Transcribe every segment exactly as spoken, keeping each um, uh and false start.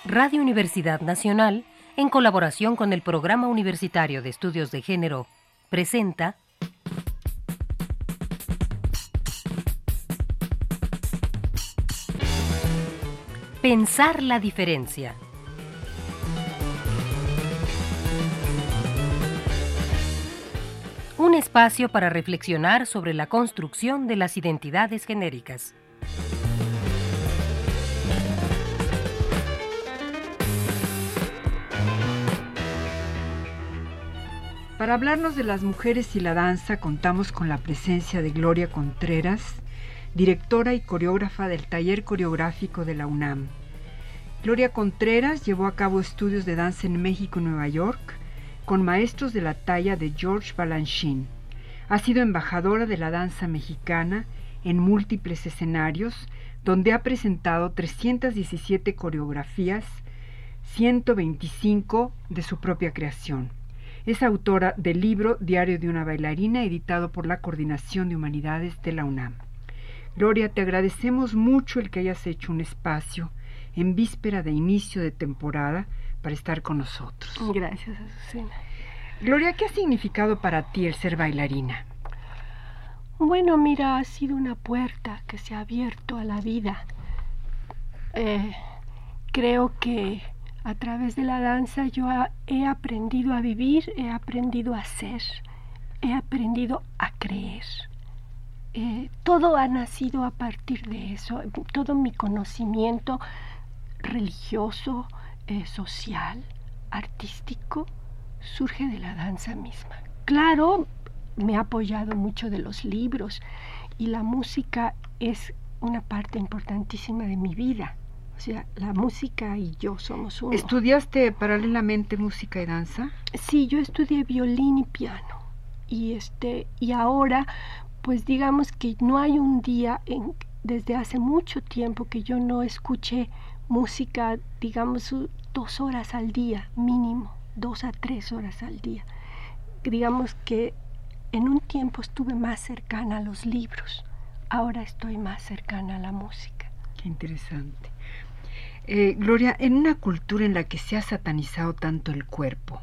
Radio Universidad Nacional, en colaboración con el Programa Universitario de Estudios de Género, presenta Pensar la diferencia. Un espacio para reflexionar sobre la construcción de las identidades genéricas. Para hablarnos de las mujeres y la danza, contamos con la presencia de Gloria Contreras, directora y coreógrafa del Taller Coreográfico de la UNAM. Gloria Contreras llevó a cabo estudios de danza en México y Nueva York con maestros de la talla de George Balanchine. Ha sido embajadora de la danza mexicana en múltiples escenarios, donde ha presentado trescientas diecisiete coreografías, ciento veinticinco de su propia creación. Es autora del libro Diario de una bailarina, editado por la Coordinación de Humanidades de la UNAM. Gloria, te agradecemos mucho el que hayas hecho un espacio en víspera de inicio de temporada para estar con nosotros. Gracias, Azucena. Gloria, ¿qué ha significado para ti el ser bailarina? Bueno, mira, ha sido una puerta que se ha abierto a la vida. Eh, creo que a través de la danza yo he aprendido a vivir, he aprendido a ser, he aprendido a creer. Eh, todo ha nacido a partir de eso. Todo mi conocimiento religioso, eh, social, artístico, surge de la danza misma. Claro, me ha apoyado mucho de los libros y la música es una parte importantísima de mi vida. O sea, la música y yo somos uno. ¿Estudiaste paralelamente música y danza? Sí, yo estudié violín y piano. Y este, y ahora, pues digamos que no hay un día en, desde hace mucho tiempo que yo no escuché música, digamos, dos horas al día, mínimo, dos a tres horas al día. Digamos que en un tiempo estuve más cercana a los libros, ahora estoy más cercana a la música. Qué interesante. Eh, Gloria, en una cultura en la que se ha satanizado tanto el cuerpo,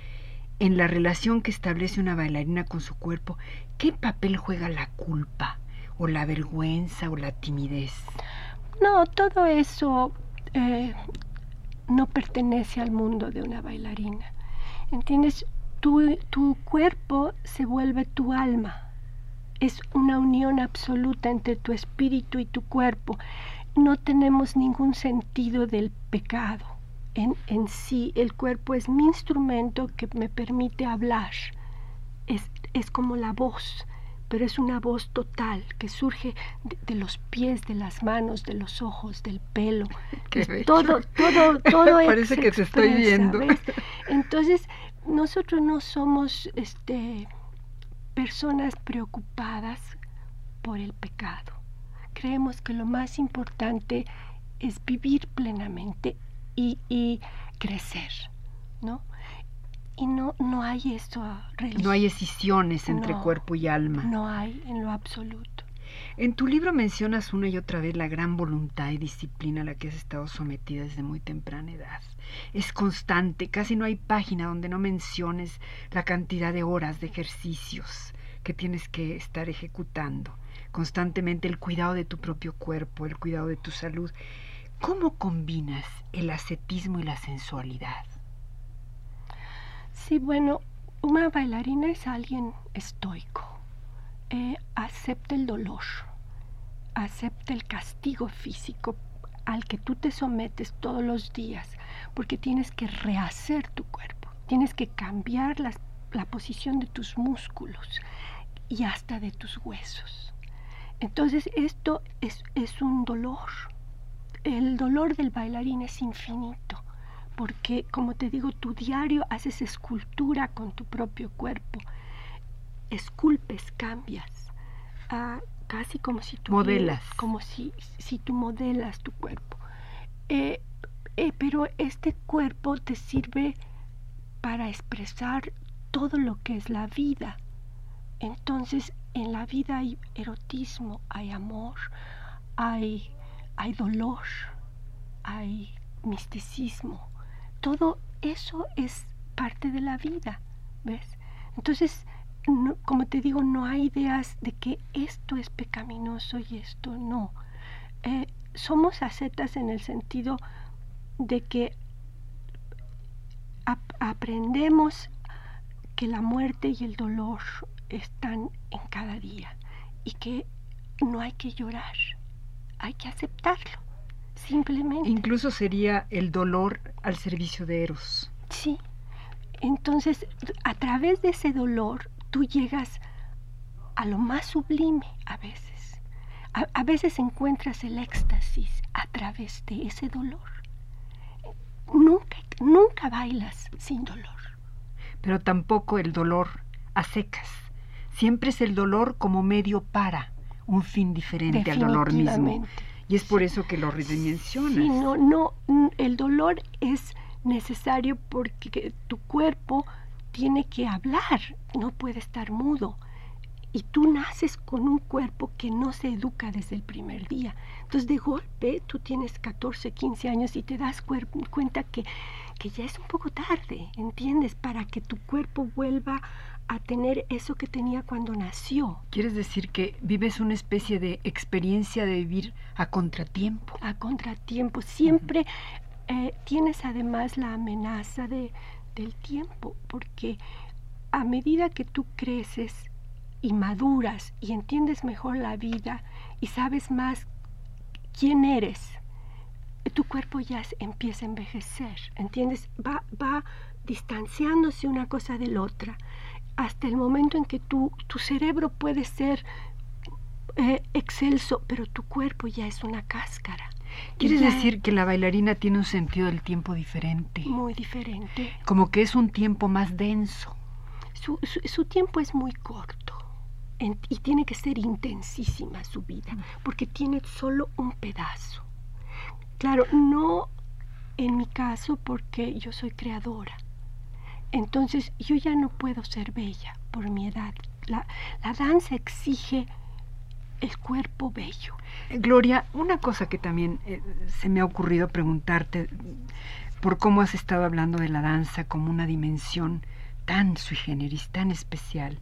en la relación que establece una bailarina con su cuerpo, ¿qué papel juega la culpa, o la vergüenza, o la timidez? No, todo eso eh, no pertenece al mundo de una bailarina. ¿Entiendes? Tu, tu cuerpo se vuelve tu alma. Es una unión absoluta entre tu espíritu y tu cuerpo. No tenemos ningún sentido del pecado en, en sí. El cuerpo es mi instrumento que me permite hablar. Es, es como la voz, pero es una voz total que surge de, de los pies, de las manos, de los ojos, del pelo. Qué bello. Todo, todo, todo. Parece que te estoy viendo. ¿Ves? Entonces, nosotros no somos este, personas preocupadas por el pecado. Creemos que lo más importante es vivir plenamente y, y crecer, ¿no? Y no, no hay eso religioso. No hay escisiones entre no, cuerpo y alma. No hay en lo absoluto. En tu libro mencionas una y otra vez la gran voluntad y disciplina a la que has estado sometida desde muy temprana edad. Es constante, casi no hay página donde no menciones la cantidad de horas de ejercicios que tienes que estar ejecutando. Constantemente el cuidado de tu propio cuerpo, el cuidado de tu salud. ¿Cómo combinas el ascetismo y la sensualidad? Sí, bueno, una bailarina es alguien estoico. Eh, acepta el dolor, acepta el castigo físico al que tú te sometes todos los días, porque tienes que rehacer tu cuerpo, tienes que cambiar las, la posición de tus músculos y hasta de tus huesos. Entonces esto es, es un dolor. El dolor del bailarín es infinito, porque como te digo, tu diario haces escultura con tu propio cuerpo. Esculpes, cambias, ah, casi como si tú modelas, como si, si tú modelas tu cuerpo. Eh, eh, pero este cuerpo te sirve para expresar todo lo que es la vida. Entonces, en la vida hay erotismo, hay amor, hay, hay dolor, hay misticismo. Todo eso es parte de la vida, ¿ves? Entonces, no, como te digo, no hay ideas de que esto es pecaminoso y esto no. Eh, somos ascetas en el sentido de que ap- aprendemos que la muerte y el dolor están en cada día y que no hay que llorar, hay que aceptarlo, simplemente. Incluso sería el dolor al servicio de Eros. Sí, entonces a través de ese dolor tú llegas a lo más sublime a veces. A, a veces encuentras el éxtasis a través de ese dolor. Nunca, nunca bailas sin dolor. Pero tampoco el dolor a secas. Siempre es el dolor como medio para un fin diferente al dolor mismo. Y es por eso que lo redimensionas. Sí, no, no, el dolor es necesario porque tu cuerpo tiene que hablar, no puede estar mudo. Y tú naces con un cuerpo que no se educa desde el primer día. Entonces, de golpe, tú tienes catorce, quince años y te das cuer- cuenta que, que ya es un poco tarde, ¿entiendes? Para que tu cuerpo vuelva a tener eso que tenía cuando nació. ¿Quieres decir que vives una especie de experiencia de vivir a contratiempo? A contratiempo. Siempre uh-huh. eh, tienes además la amenaza de, del tiempo, porque a medida que tú creces y maduras y entiendes mejor la vida y sabes más quién eres, tu cuerpo ya empieza a envejecer, ¿entiendes? Va, va distanciándose una cosa de la otra hasta el momento en que tu, tu cerebro puede ser eh, excelso, pero tu cuerpo ya es una cáscara. ¿Quieres decir que la bailarina tiene un sentido del tiempo diferente? Muy diferente. Como que es un tiempo más denso. Su, su, su tiempo es muy corto. En, y tiene que ser intensísima su vida, porque tiene solo un pedazo. Claro, no en mi caso porque yo soy creadora. Entonces yo ya no puedo ser bella por mi edad. La, la danza exige el cuerpo bello. Gloria, una cosa que también eh, se me ha ocurrido preguntarte, por cómo has estado hablando de la danza como una dimensión tan sui generis, tan especial.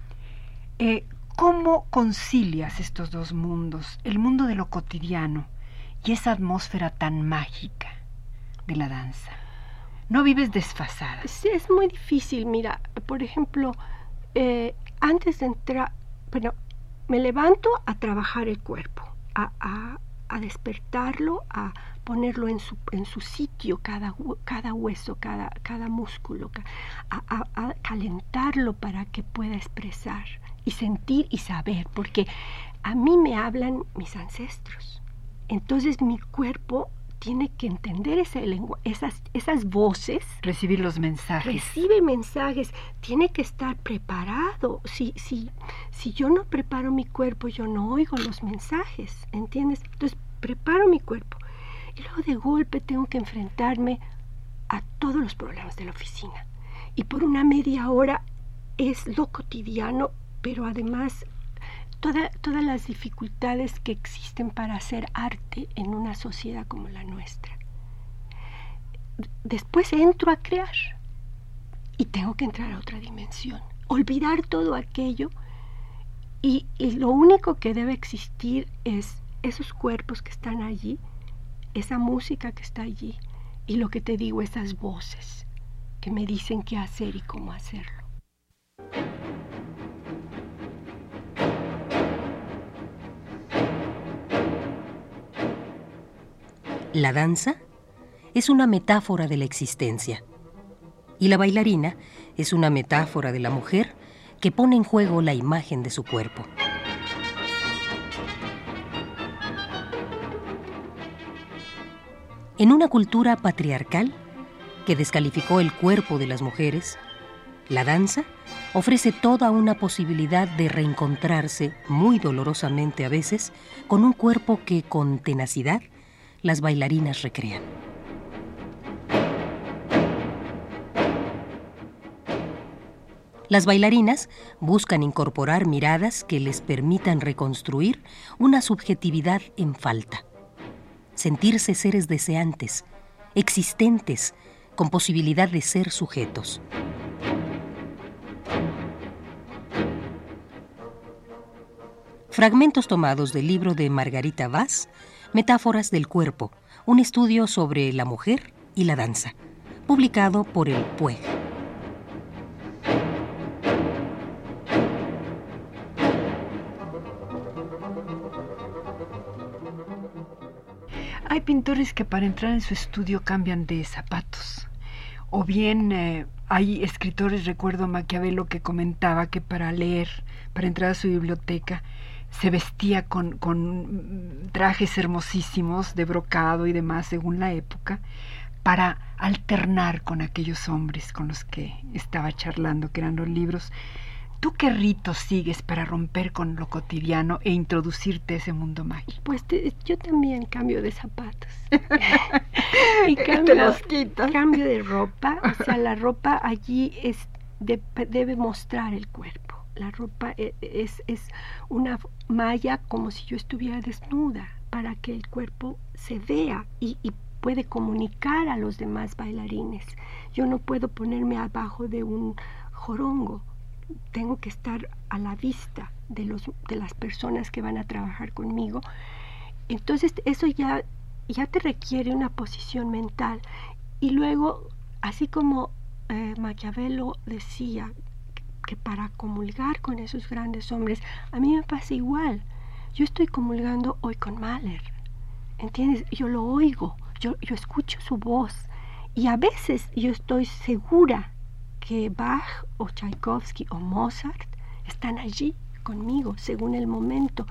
Eh, ¿Cómo concilias estos dos mundos, el mundo de lo cotidiano y esa atmósfera tan mágica de la danza? ¿No vives desfasada? Sí, es muy difícil. Mira, por ejemplo, eh, antes de entrar, bueno, me levanto a trabajar el cuerpo, a, a, a despertarlo, a ponerlo en su, en su sitio, cada, cada hueso, cada, cada músculo, a, a, a calentarlo para que pueda expresar y sentir y saber, porque a mí me hablan mis ancestros. Entonces mi cuerpo tiene que entender ese lengua, esas, esas voces. Recibir los mensajes. Recibe mensajes, tiene que estar preparado. Si, si, si yo no preparo mi cuerpo, yo no oigo los mensajes, ¿entiendes? Entonces preparo mi cuerpo y luego de golpe tengo que enfrentarme a todos los problemas de la oficina. Y por una media hora es lo cotidiano, pero además Toda, todas las dificultades que existen para hacer arte en una sociedad como la nuestra. Después entro a crear y tengo que entrar a otra dimensión, olvidar todo aquello y, y lo único que debe existir es esos cuerpos que están allí, esa música que está allí y lo que te digo, esas voces que me dicen qué hacer y cómo hacerlo. La danza es una metáfora de la existencia y la bailarina es una metáfora de la mujer que pone en juego la imagen de su cuerpo. En una cultura patriarcal que descalificó el cuerpo de las mujeres, la danza ofrece toda una posibilidad de reencontrarse, muy dolorosamente a veces, con un cuerpo que con tenacidad las bailarinas recrean. Las bailarinas buscan incorporar miradas que les permitan reconstruir una subjetividad en falta, sentirse seres deseantes existentes, con posibilidad de ser sujetos. Fragmentos tomados del libro de Margarita Vaz, Metáforas del cuerpo, un estudio sobre la mujer y la danza, publicado por el Pueg. Hay pintores que para entrar en su estudio cambian de zapatos. O bien eh, hay escritores, recuerdo a Maquiavelo que comentaba que para leer, para entrar a su biblioteca, se vestía con, con trajes hermosísimos de brocado y demás según la época, para alternar con aquellos hombres con los que estaba charlando, que eran los libros. ¿Tú qué rito sigues para romper con lo cotidiano e introducirte a ese mundo mágico? Pues te, yo también cambio de zapatos. y cambio, te los quitas. Cambio de ropa. O sea, la ropa allí es de, debe mostrar el cuerpo. La ropa es, es, es una malla como si yo estuviera desnuda, para que el cuerpo se vea y, y puede comunicar a los demás bailarines. Yo no puedo ponerme abajo de un jorongo. Tengo que estar a la vista de, los, de las personas que van a trabajar conmigo. Entonces eso ya, ya te requiere una posición mental. Y luego, así como eh, Maquiavelo decía que, que para comulgar con esos grandes hombres, a mí me pasa igual. Yo estoy comulgando hoy con Mahler, ¿entiendes? Yo lo oigo, yo, yo escucho su voz y a veces yo estoy segura que Bach o Tchaikovsky o Mozart están allí conmigo según el momento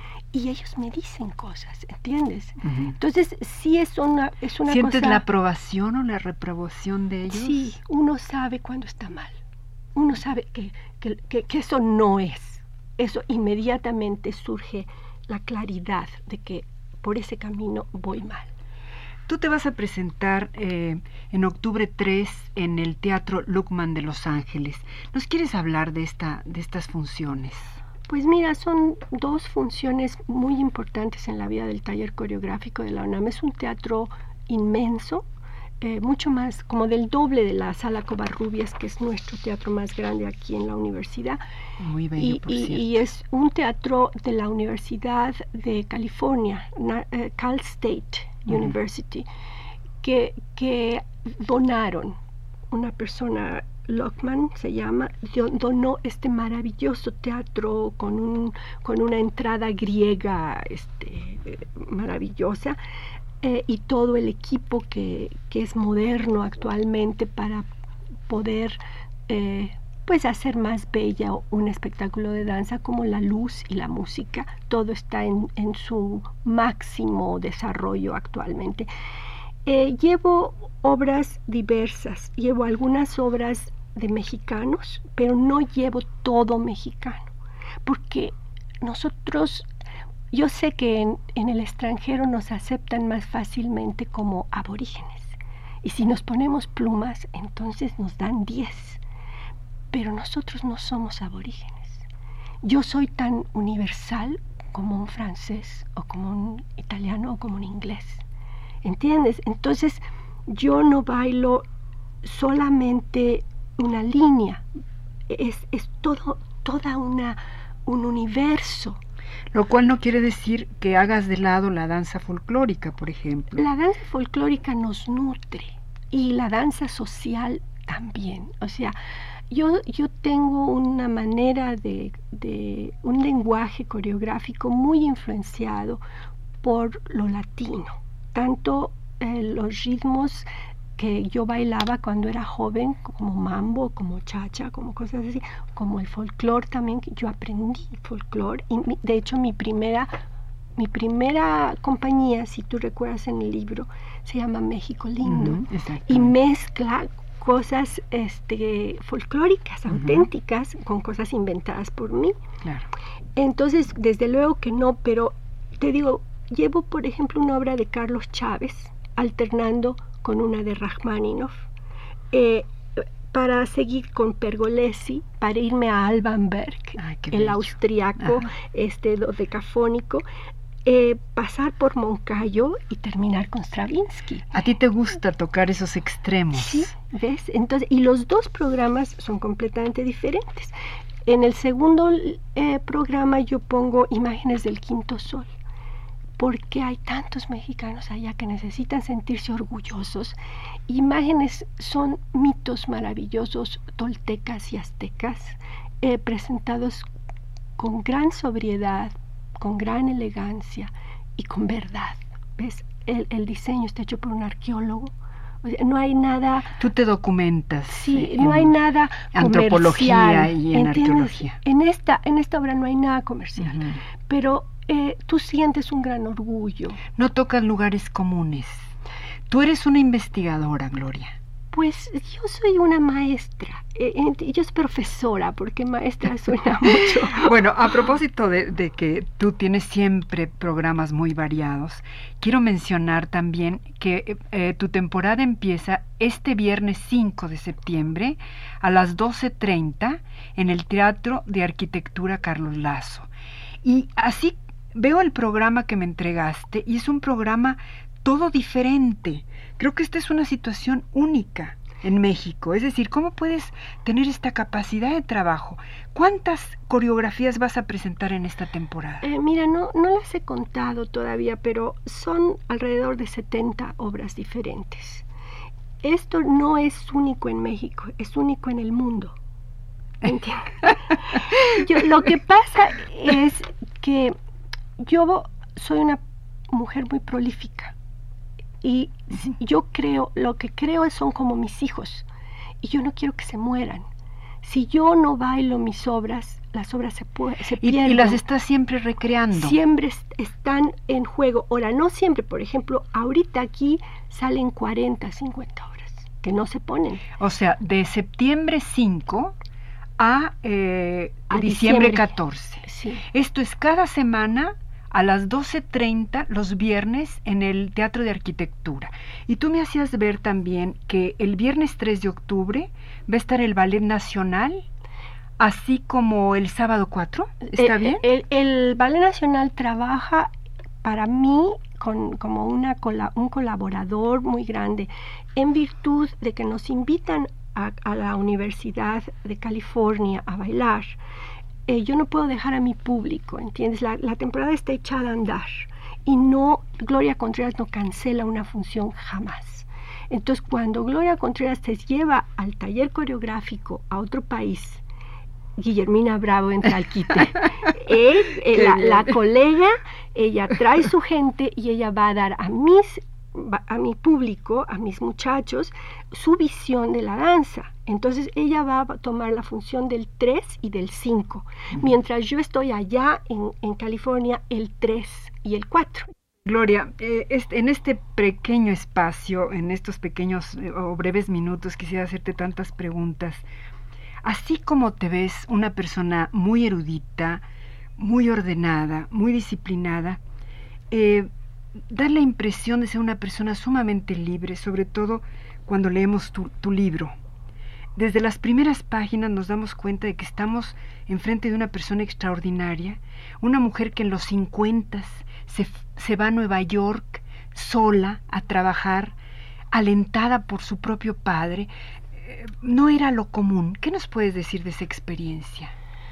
y ellos me dicen cosas, ¿entiendes? Uh-huh. Entonces sí es una, es una ¿Sientes cosa... la aprobación o la reprobación de ellos? Sí, uno sabe cuando está mal, uno sabe que, que, que, que eso no es, eso inmediatamente surge la claridad de que por ese camino voy mal. Tú te vas a presentar eh, en octubre tres en el Teatro Luckman de Los Ángeles. ¿Nos quieres hablar de, esta, de estas funciones? Pues mira, son dos funciones muy importantes en la vida del taller coreográfico de la UNAM. Es un teatro inmenso, eh, mucho más, como del doble de la Sala Covarrubias, que es nuestro teatro más grande aquí en la universidad. Muy bello, y, por y, cierto. Y es un teatro de la Universidad de California, na, eh, Cal State University, que, que donaron, una persona, Luckman se llama, donó este maravilloso teatro con, un, con una entrada griega este, maravillosa eh, y todo el equipo que, que es moderno actualmente para poder eh, pues hacer más bella un espectáculo de danza, como la luz y la música. Todo está en, en su máximo desarrollo actualmente. Eh, llevo obras diversas, llevo algunas obras de mexicanos, pero no llevo todo mexicano, porque nosotros, yo sé que en, en el extranjero nos aceptan más fácilmente como aborígenes, y si nos ponemos plumas, entonces nos dan diez. Pero nosotros no somos aborígenes. Yo soy tan universal como un francés o como un italiano o como un inglés. ¿Entiendes? Entonces yo no bailo solamente una línea. Es, es todo, toda una, un universo. Lo cual no quiere decir que hagas de lado la danza folclórica, por ejemplo. La danza folclórica nos nutre y la danza social también. O sea, Yo, yo tengo una manera de, de, un lenguaje coreográfico muy influenciado por lo latino, tanto eh, los ritmos que yo bailaba cuando era joven, como mambo, como cha-cha, como cosas así, como el folclore también, que yo aprendí folclore, y mi, de hecho mi primera, mi primera compañía, si tú recuerdas en el libro, se llama México Lindo, uh-huh, y mezcla cosas este, folclóricas, uh-huh. auténticas, con cosas inventadas por mí. Claro. Entonces, desde luego que no, pero te digo, llevo, por ejemplo, una obra de Carlos Chávez, alternando con una de Rachmaninoff, eh, para seguir con Pergolesi, para irme a Alban Berg, Ay, el austriaco, este, dodecafónico, eh, pasar por Moncayo y terminar con Stravinsky. ¿A ti te gusta tocar esos extremos? Sí, ¿ves? Entonces, y los dos programas son completamente diferentes. En el segundo eh, programa yo pongo Imágenes del Quinto Sol, porque hay tantos mexicanos allá que necesitan sentirse orgullosos. Imágenes son mitos maravillosos toltecas y aztecas, eh, presentados con gran sobriedad, con gran elegancia y con verdad. ¿Ves? El, el diseño está hecho por un arqueólogo. O sea, no hay nada... Tú te documentas. Sí, no hay nada antropología comercial, y en ¿entiendes? arqueología. En esta, en esta obra no hay nada comercial, Uh-huh. pero eh, tú sientes un gran orgullo. No tocas lugares comunes. Tú eres una investigadora, Gloria. Pues yo soy una maestra, eh, eh, yo soy profesora, porque maestra suena mucho. Bueno, a propósito de, de que tú tienes siempre programas muy variados, quiero mencionar también que eh, tu temporada empieza este viernes cinco de septiembre a las doce treinta en el Teatro de Arquitectura Carlos Lazo. Y así veo el programa que me entregaste y es un programa todo diferente. Creo que esta es una situación única en México. Es decir, ¿cómo puedes tener esta capacidad de trabajo? ¿Cuántas coreografías vas a presentar en esta temporada? Eh, mira, no, no las he contado todavía, pero son alrededor de setenta obras diferentes. Esto no es único en México, es único en el mundo. ¿Entiendes? Yo, lo que pasa es que yo soy una mujer muy prolífica. Y yo creo, lo que creo son como mis hijos, y yo no quiero que se mueran. Si yo no bailo mis obras, las obras se, pu- se y, pierden. Y las estás siempre recreando. Siempre est- están en juego. Ahora, no siempre, por ejemplo, ahorita aquí salen cuarenta, cincuenta obras, que no se ponen. O sea, de septiembre cinco a, eh, A diciembre diciembre. catorce. Sí. Esto es cada semana a las doce treinta los viernes en el Teatro de Arquitectura. Y tú me hacías ver también que el viernes tres de octubre va a estar el Ballet Nacional, así como el sábado cuatro. ¿Está Eh, bien? El, el Ballet Nacional trabaja para mí con, como una, cola, un colaborador muy grande, en virtud de que nos invitan a, a la Universidad de California a bailar. Eh, yo no puedo dejar a mi público, ¿entiendes? La, la temporada está echada a andar y no, Gloria Contreras no cancela una función jamás. Entonces, cuando Gloria Contreras te lleva al taller coreográfico a otro país, Guillermina Bravo entra al quite. Él, eh, la, la colega, ella trae su gente y ella va a dar a mis a mi público, a mis muchachos, su visión de la danza. Entonces ella va a tomar la función del tres y del cinco, uh-huh. mientras yo estoy allá en, en California el tres y el cuatro. Gloria, eh, este, en este pequeño espacio, en estos pequeños eh, o breves minutos, quisiera hacerte tantas preguntas. Así como te ves una persona muy erudita, muy ordenada, muy disciplinada, eh, da la impresión de ser una persona sumamente libre, sobre todo cuando leemos tu, tu libro. Desde las primeras páginas nos damos cuenta de que estamos enfrente de una persona extraordinaria, una mujer que en los cincuentas se, se va a Nueva York sola a trabajar, alentada por su propio padre. Eh, no era lo común. ¿Qué nos puedes decir de esa experiencia?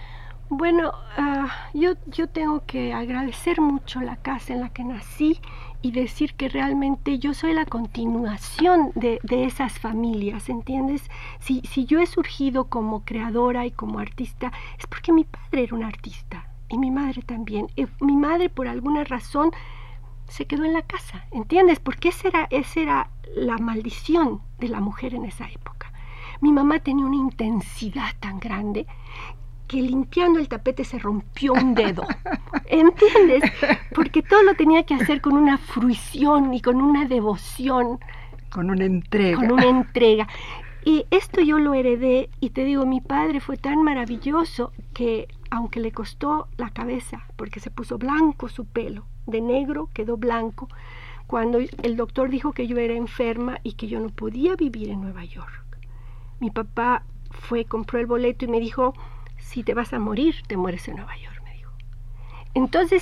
Bueno, uh, yo, yo tengo que agradecer mucho la casa en la que nací y decir que realmente yo soy la continuación de, de esas familias, ¿entiendes? Si, si yo he surgido como creadora y como artista, es porque mi padre era un artista y mi madre también. Y mi madre, por alguna razón, se quedó en la casa, ¿entiendes? Porque esa era, esa era la maldición de la mujer en esa época. Mi mamá tenía una intensidad tan grande que limpiando el tapete se rompió un dedo, ¿entiendes? Porque todo lo tenía que hacer con una fruición y con una devoción. Con una entrega. Con una entrega. Y esto yo lo heredé, y te digo, mi padre fue tan maravilloso que, aunque le costó la cabeza, porque se puso blanco su pelo, de negro quedó blanco, cuando el doctor dijo que yo era enferma y que yo no podía vivir en Nueva York. Mi papá fue, compró el boleto y me dijo: si te vas a morir, te mueres en Nueva York, me dijo. Entonces,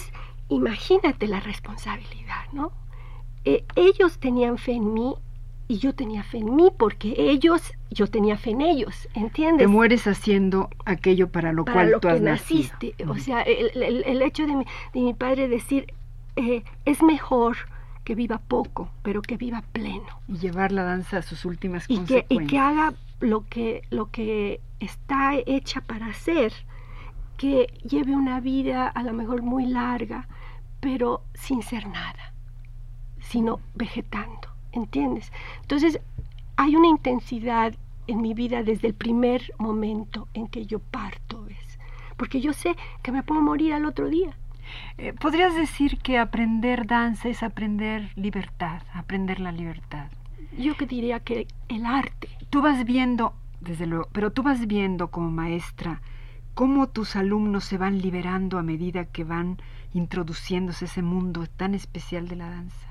imagínate la responsabilidad, ¿no? Eh, ellos tenían fe en mí y yo tenía fe en mí porque ellos, yo tenía fe en ellos, ¿entiendes? Te mueres haciendo aquello para lo para cual lo tú que has naciste. nacido. O sea, el, el, el hecho de mi, de mi padre decir, eh, es mejor que viva poco, pero que viva pleno. Y llevar la danza a sus últimas Y que, consecuencias. y que haga lo que, lo que está hecha para hacer, que lleve una vida a lo mejor muy larga, pero sin ser nada, sino vegetando, ¿entiendes? Entonces, hay una intensidad en mi vida desde el primer momento en que yo parto, ¿ves? Porque yo sé que me puedo morir al otro día. Eh, ¿Podrías decir que aprender danza es aprender libertad, aprender la libertad? Yo que diría que el arte. Tú vas viendo, desde luego, pero tú vas viendo como maestra cómo tus alumnos se van liberando a medida que van introduciéndose a ese mundo tan especial de la danza.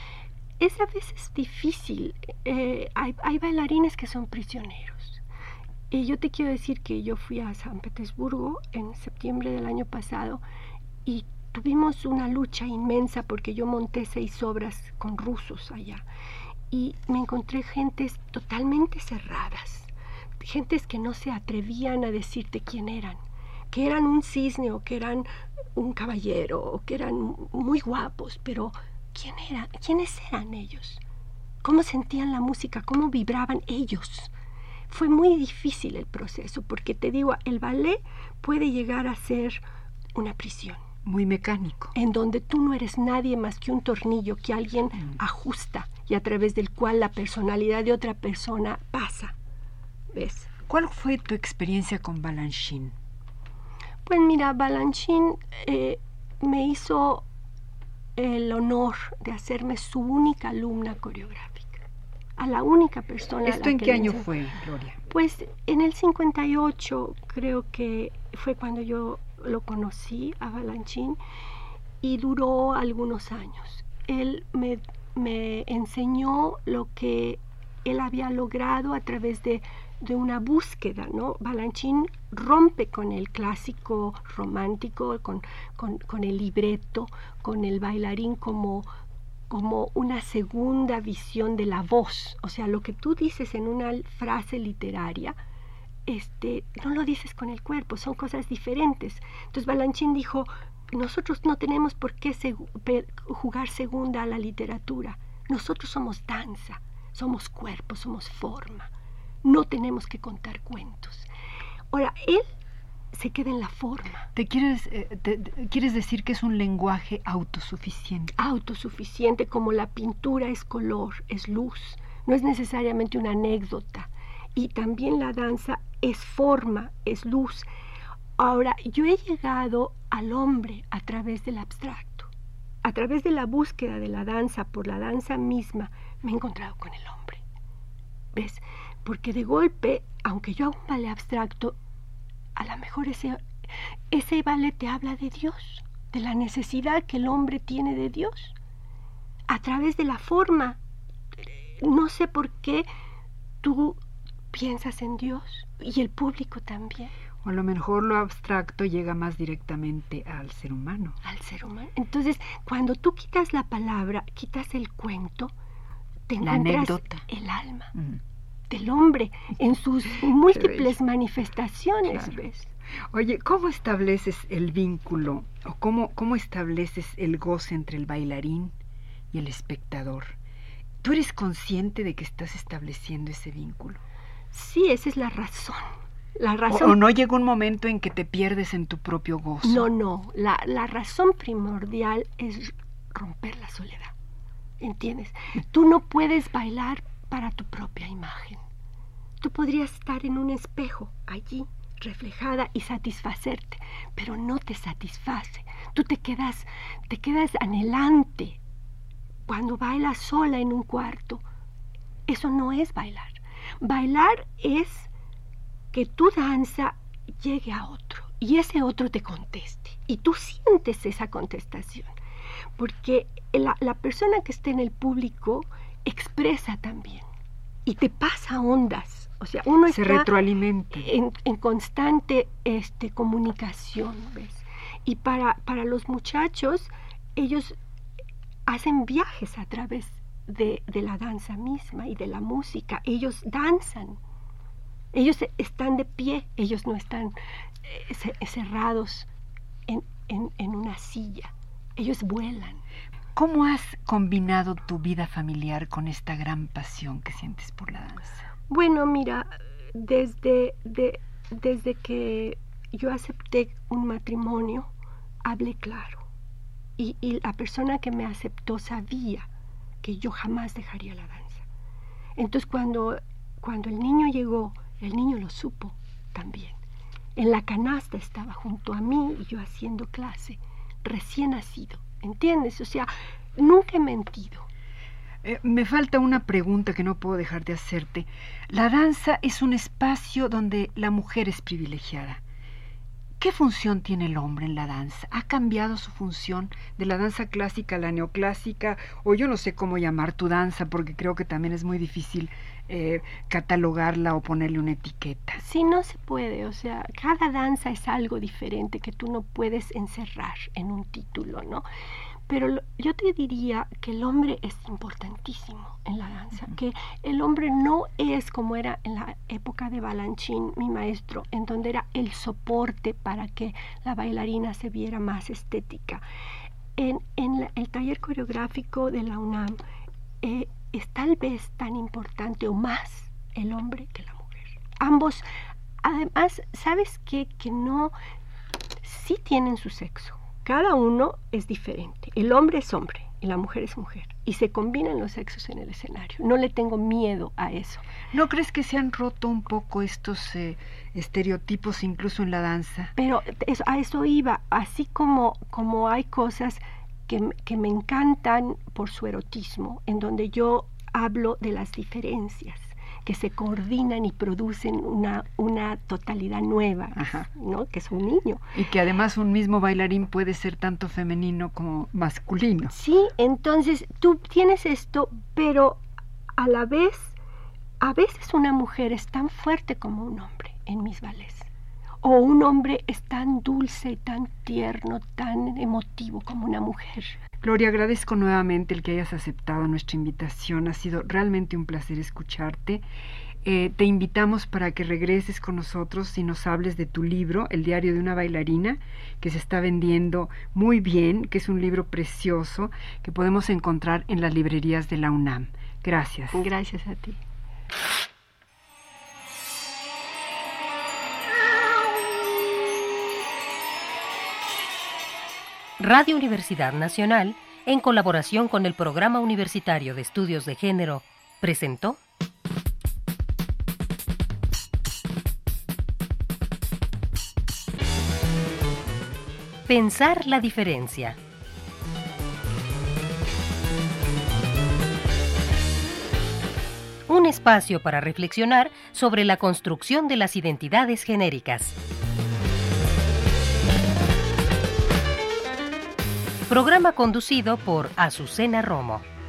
Es a veces difícil. Eh, hay, hay bailarines que son prisioneros. Y yo te quiero decir que yo fui a San Petersburgo en septiembre del año pasado y tuvimos una lucha inmensa porque yo monté seis obras con rusos allá. Y me encontré gentes totalmente cerradas, gentes que no se atrevían a decirte quién eran, que eran un cisne o que eran un caballero o que eran muy guapos, pero ¿quién era? ¿Quiénes eran ellos? ¿Cómo sentían la música? ¿Cómo vibraban ellos? Fue muy difícil el proceso porque te digo, el ballet puede llegar a ser una prisión. Muy mecánico. En donde tú no eres nadie más que un tornillo que alguien Mm. ajusta y a través del cual la personalidad de otra persona pasa. ¿Ves? ¿Cuál fue tu experiencia con Balanchine? Pues mira, Balanchine eh, me hizo el honor de hacerme su única alumna coreográfica. A la única persona. ¿Esto a la en que qué le año enseñé. fue, Gloria? Pues en el cincuenta y ocho creo que fue cuando yo lo conocí a Balanchine y duró algunos años. Él me, me enseñó lo que él había logrado a través de, de una búsqueda, ¿no? Balanchine rompe con el clásico romántico, con, con, con el libreto, con el bailarín como, como una segunda visión de la voz. O sea, lo que tú dices en una frase literaria, este, no lo dices con el cuerpo, son cosas diferentes. Entonces Balanchine dijo, nosotros no tenemos por qué seg- pe- jugar segunda a la literatura. Nosotros somos danza, somos cuerpo, somos forma. No tenemos que contar cuentos. Ahora, él se queda en la forma. ¿Te quieres, eh, te- te- quieres decir que es un lenguaje autosuficiente? Autosuficiente, como la pintura es color, es luz, no es necesariamente una anécdota. Y también la danza es forma, es luz. Ahora, yo he llegado al hombre a través del abstracto. A través de la búsqueda de la danza, por la danza misma, me he encontrado con el hombre. ¿Ves? Porque de golpe, aunque yo hago un ballet abstracto, a lo mejor ese, ese ballet te habla de Dios, de la necesidad que el hombre tiene de Dios. A través de la forma, no sé por qué tú piensas en Dios y el público también. O a lo mejor lo abstracto llega más directamente al ser humano. Al ser humano. Entonces, cuando tú quitas la palabra, quitas el cuento, te La encuentras anécdota. el alma Mm. del hombre en sus múltiples manifestaciones, Claro. ¿ves? Oye, ¿cómo estableces el vínculo o cómo, cómo estableces el goce entre el bailarín y el espectador? ¿Tú eres consciente de que estás estableciendo ese vínculo? Sí, esa es la razón. La ¿O, razón... o no llega un momento en que te pierdes en tu propio gozo? No, no. La, la razón primordial es romper la soledad. ¿Entiendes? Tú no puedes bailar para tu propia imagen. Tú podrías estar en un espejo allí, reflejada y satisfacerte, pero no te satisface. Tú te quedas, te quedas anhelante. Cuando bailas sola en un cuarto, eso no es bailar. Bailar es que tu danza llegue a otro y ese otro te conteste y tú sientes esa contestación porque la, la persona que está en el público expresa también y te pasa ondas, o sea, uno Se está retroalimenta. en, en constante este, comunicación, ¿ves? Y para, para los muchachos ellos hacen viajes a través de, de la danza misma y de la música. Ellos danzan, ellos están de pie, ellos no están eh, cerrados en, en, en una silla, ellos vuelan. ¿Cómo has combinado tu vida familiar con esta gran pasión que sientes por la danza? Bueno, mira, desde, de, desde que yo acepté un matrimonio, hablé claro. Y, y la persona que me aceptó sabía que yo jamás dejaría la danza. Entonces, cuando, cuando el niño llegó, el niño lo supo también. En la canasta estaba junto a mí y yo haciendo clase, recién nacido. ¿Entiendes? O sea, nunca he mentido. Eh, me falta una pregunta que no puedo dejar de hacerte. La danza es un espacio donde la mujer es privilegiada. ¿Qué función tiene el hombre en la danza? ¿Ha cambiado su función de la danza clásica a la neoclásica? O yo no sé cómo llamar tu danza, porque creo que también es muy difícil eh, catalogarla o ponerle una etiqueta. Sí, no se puede. O sea, cada danza es algo diferente que tú no puedes encerrar en un título, ¿no? Pero lo, yo te diría que el hombre es importantísimo en la danza, uh-huh. que el hombre no es como era en la época de Balanchín, mi maestro, en donde era el soporte para que la bailarina se viera más estética. En, en la, el taller coreográfico de la UNAM eh, es tal vez tan importante o más el hombre que la mujer. Ambos, además, ¿sabes qué? Que no, sí tienen su sexo. Cada uno es diferente. El hombre es hombre y la mujer es mujer. Y se combinan los sexos en el escenario. No le tengo miedo a eso. ¿No crees que se han roto un poco estos eh, estereotipos incluso en la danza? Pero eso, a eso iba. Así como, como hay cosas que, que me encantan por su erotismo, en donde yo hablo de las diferencias que se coordinan y producen una, una totalidad nueva, Ajá. ¿no? Que es un niño. Y que además un mismo bailarín puede ser tanto femenino como masculino. Sí, entonces tú tienes esto, pero a la vez, a veces una mujer es tan fuerte como un hombre en mis ballets. O un hombre es tan dulce, tan tierno, tan emotivo como una mujer. Gloria, agradezco nuevamente el que hayas aceptado nuestra invitación. Ha sido realmente un placer escucharte. Eh, te invitamos para que regreses con nosotros y nos hables de tu libro, El diario de una bailarina, que se está vendiendo muy bien, que es un libro precioso que podemos encontrar en las librerías de la UNAM. Gracias. Gracias a ti. Radio Universidad Nacional, en colaboración con el Programa Universitario de Estudios de Género, presentó Pensar la diferencia. Un espacio para reflexionar sobre la construcción de las identidades genéricas. Programa conducido por Azucena Romo.